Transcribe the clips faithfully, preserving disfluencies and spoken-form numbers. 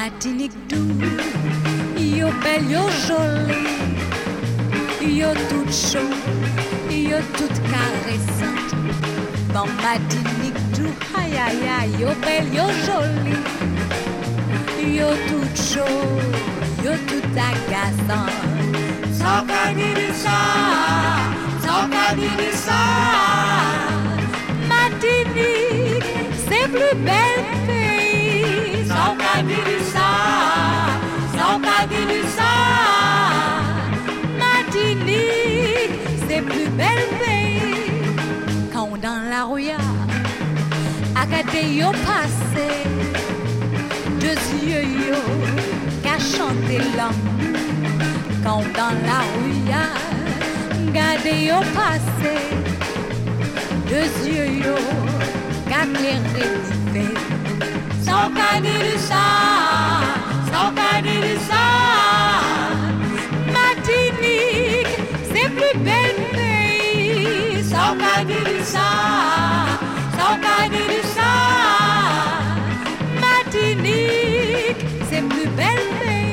Martinique doux, yo belle, yo jolie, yo toute chaud, yo toute caressante. Bon Martinique doux, aïe aïe aïe, yo belle, yo jolie, yo toute chaud, yo toute agaçante. Sans cadire ça, sans cadire ça, Martinique, c'est plus belle pays. Sans cadire ça, sans cadire ça, Martinique, c'est plus belle pays. Quand dans la rue, à côté yo passé, deux yeux yo, qu'a chanté l'amour. Quand dans la rue, gardez yo passé, deux yeux yo, qu'a clairé l'hiver. Sans cadire ça, sans cadire ça, Martinique, c'est plus belle pays. Sans cadire ça, sans cadire ça, Martinique, c'est plus belle pays.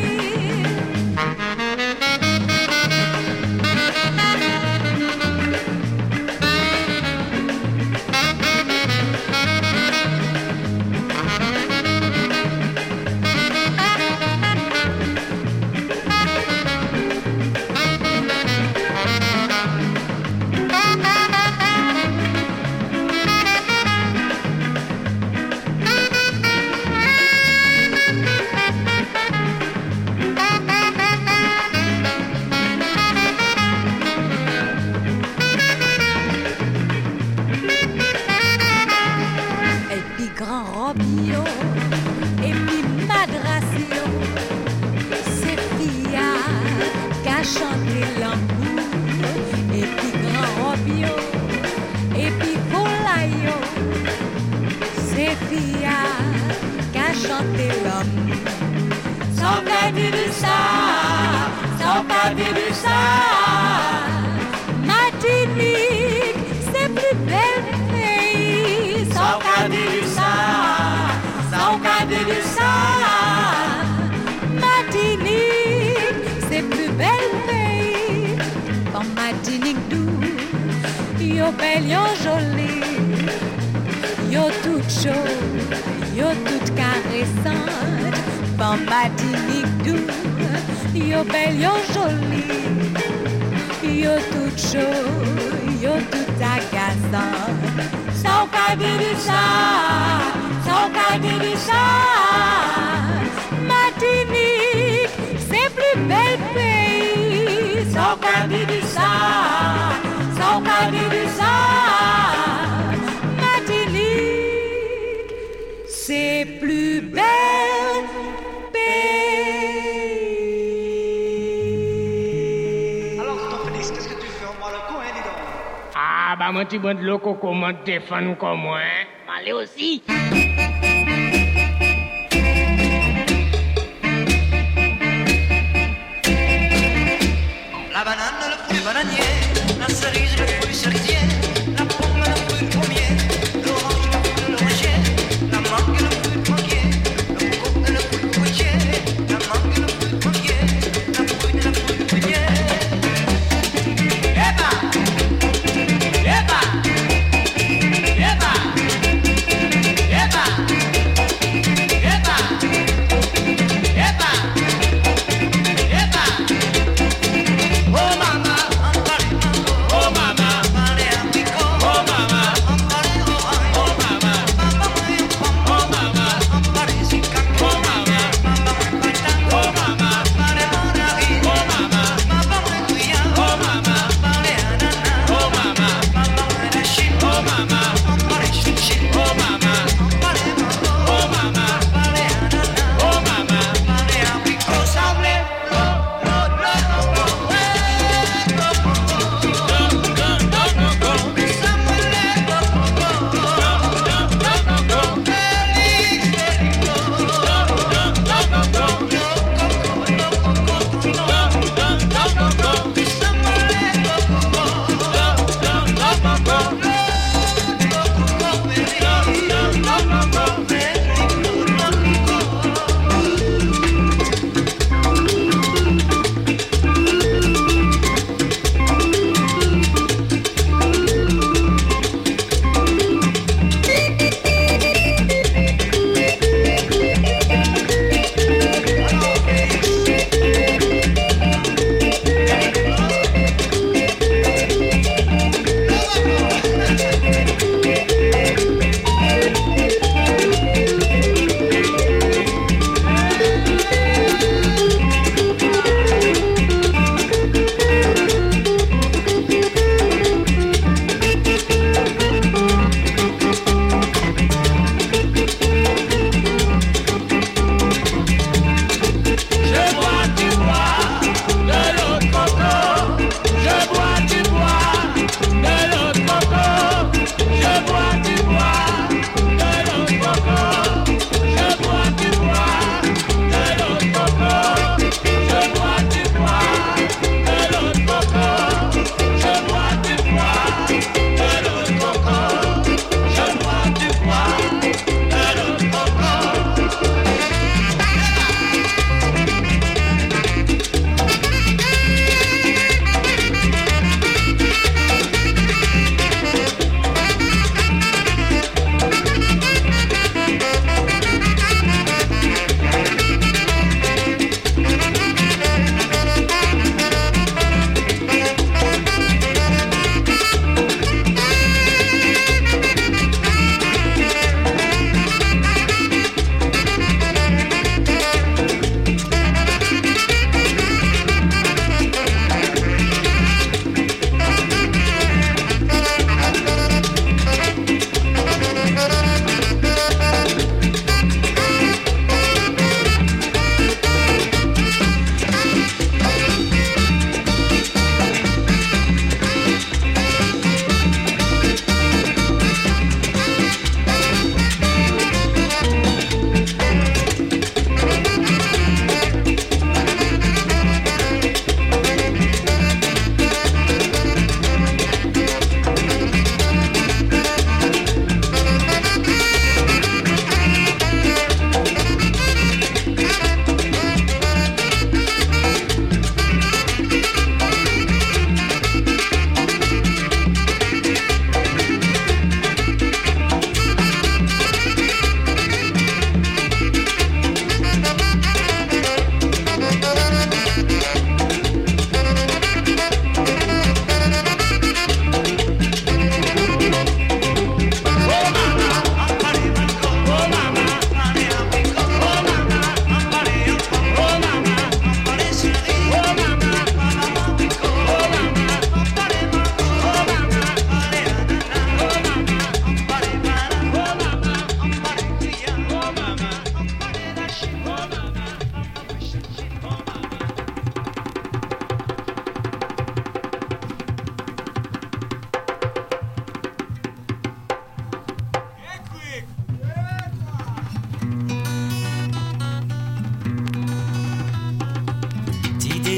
Yo belle, yo jolie, yo toute chaude, yo toute caressante. Bon Martinique doux, yo belle, yo jolie, yo toute chaude, yo toute agaçante. Sans cadire ça, sans cadire ça, Martinique, c'est plus belle pays. Sans cadire ça, sans cadire ça, Martinique, c'est plus belle pays. Alors, tonton Félix, qu'est-ce que tu fais en moi le coup, hein, dis donc? Ah, bah, mon petit bon de loco, comment défendre comme moi, hein? M'allez aussi. La banane, le fruit bananier, la cerise, le fruit cerisier, la pomme, le fruit pommier, l'orange, le fruit l'oranger, la mangue, le fruit manguier, le coco, le fruit cocotier, la mangue, le fruit manguier, la prune, le fruit prunier. Eba! Eba! Eba! Eba!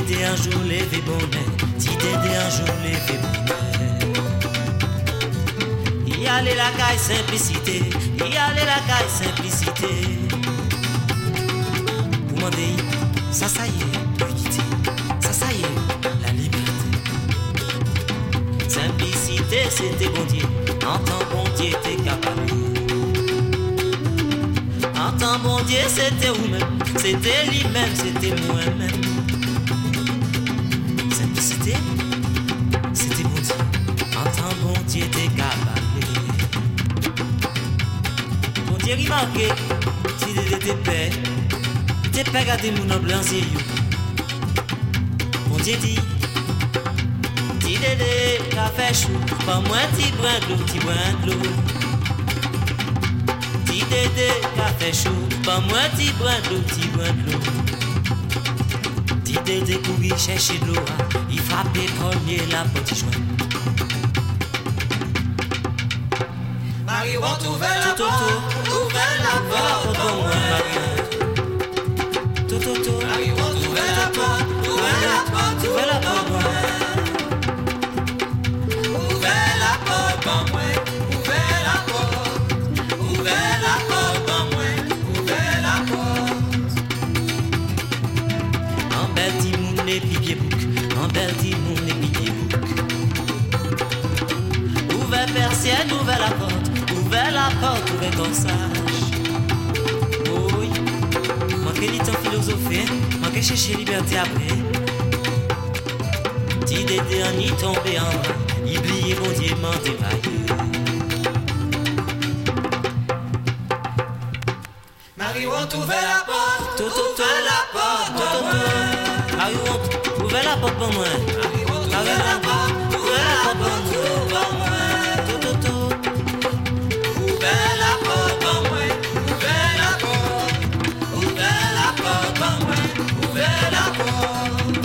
Dédé un jour levé bonnet, petit Dédé un jour levé bonnet. Y allait la caille simplicité, y allait la caille simplicité. Pour m'en dire, ça ça y est, l'unité, ça ça y est, la liberté. Simplicité c'était bon Dieu, en temps bon Dieu t'es capable. En temps bon Dieu c'était vous-même, c'était lui-même, c'était moi-même. Simplicité, c'était bon Dieu, en temps bon Dieu t'es capable. Bon Dieu il marqué, si t'es tes pères, t'es pas gardé mon noble ancien. Bon Dieu dit, ti dédé, café chaud, pas moins ti brin de l'eau, ti brin de l'eau. Ti dédé, café chaud, pas moins ti brin de l'eau, ti brin de l'eau. Ti dédé courir chercher de l'eau, il frappait premier la petite joie. Marie, on t'ouvre la porte, ouvre la porte pour moi, Marie. Toto, Marie, on t'ouvre la porte, ouvre la porte, ouvre la porte pour moi. Ouvre la porte pour moi, ouvre la porte, ouvre la porte pour moi, ouvre la porte. en bel timoun et pipier bouc, en bel timoun et pipier bouc. Ouvre persienne, ouvre la porte, ouvre la porte, ouvre corsage. Oui, manquez du temps philosophie, manquez chercher liberté après. Ti dédé en y tombé en bas, y oublié bon Dieu m'en dépaillé. Marie, on t'ouvre la porte, Toto, ouvre la porte pour moi. Marie, ouvre la porte pour moi. Marie, on t'ouvre la porte, ouvre la porte pour moi. Toto, Ouvre la porte pour moi, ouvre la porte, ouvre la porte pour moi, ouvre la porte.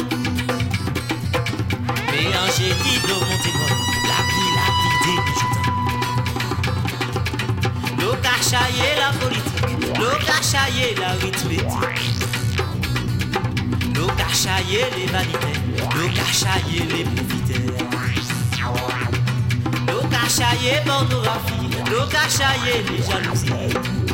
mélanger dit de l'eau montée bonne, la pluie, la pluie des bijoutins. L'eau cachaillée la politique, l'eau cachaillée la arithmétique. L'eau cachaillée les vanités, l'eau cachaillée les profiteurs. L'eau cachaillée pornographie, l'eau cachaillée les jalousies.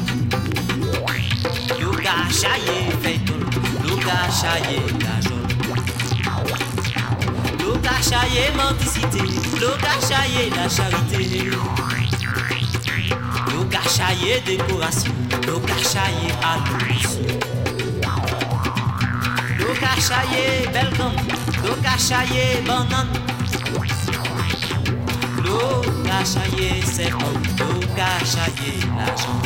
L'eau cachaillée fait l'eau cachaillée la joie. L'eau cachaillée mendicité, l'eau cachaillée la charité. L'eau cachaillée décoration, l'eau cachaillée adoration. L'eau cachaillée belle gomme, l'eau cachaillée banane. L'eau cachaillée c'est bon, l'eau cachaillée l'argent.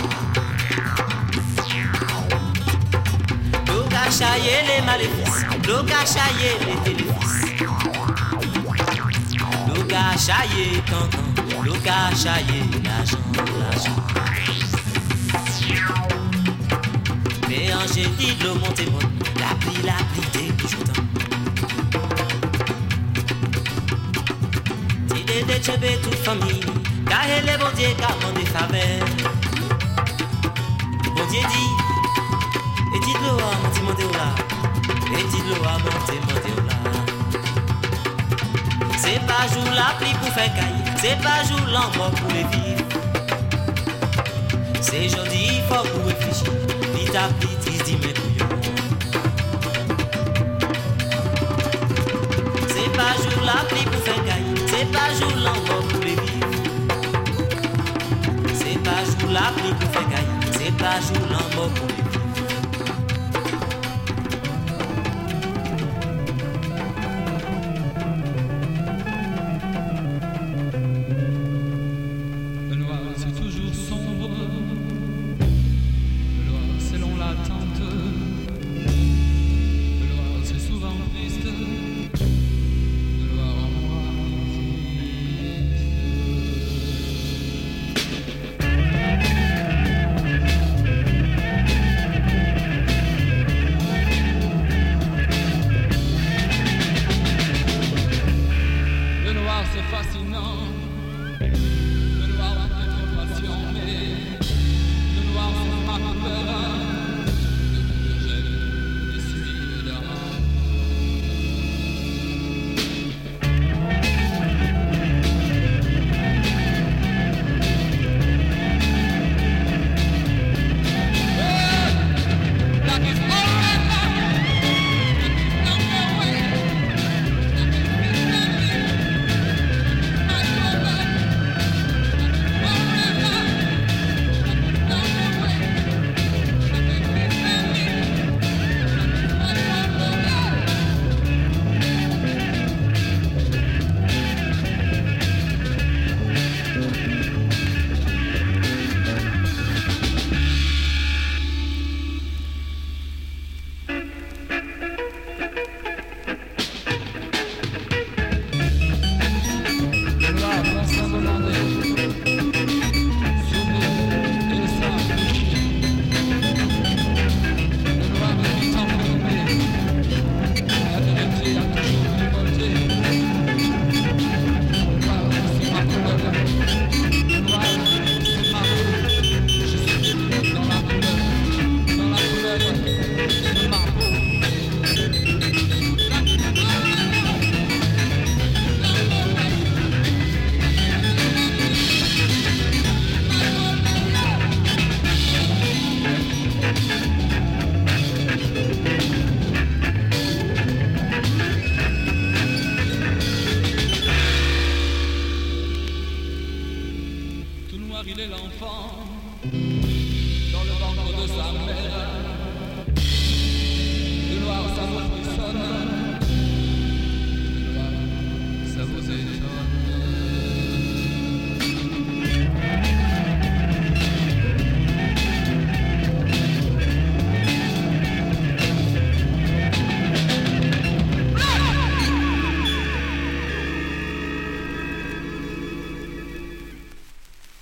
L'eau cachaillée les maléfices, l'eau cachaillée les téléfils. L'eau cachaillée cancan, l'eau cachaillée l'argent, l'argent. Mélanger dit de l'eau montée bonne, la pluie, la pluie des bijoutins. Ti dédé tchébé toute famille, car elle est bon Dieu, car on est faveur. Bon Dieu dit, et dit de l'eau à monter, monter au là, et dit de l'eau à monter, monter au là. C'est pas jour la pluie pour faire caille, c'est pas jour l'envoi pour les vivre. C'est jodi, il faut pour réfléchir, vite à vite, il se dit mes couillons. C'est pas jour la pluie pour faire caille, c'est pas jour l'envoi pour les vivre. C'est pas jour la pluie pour faire caille, c'est pas jour l'envoi pour les vivre. Thank banane.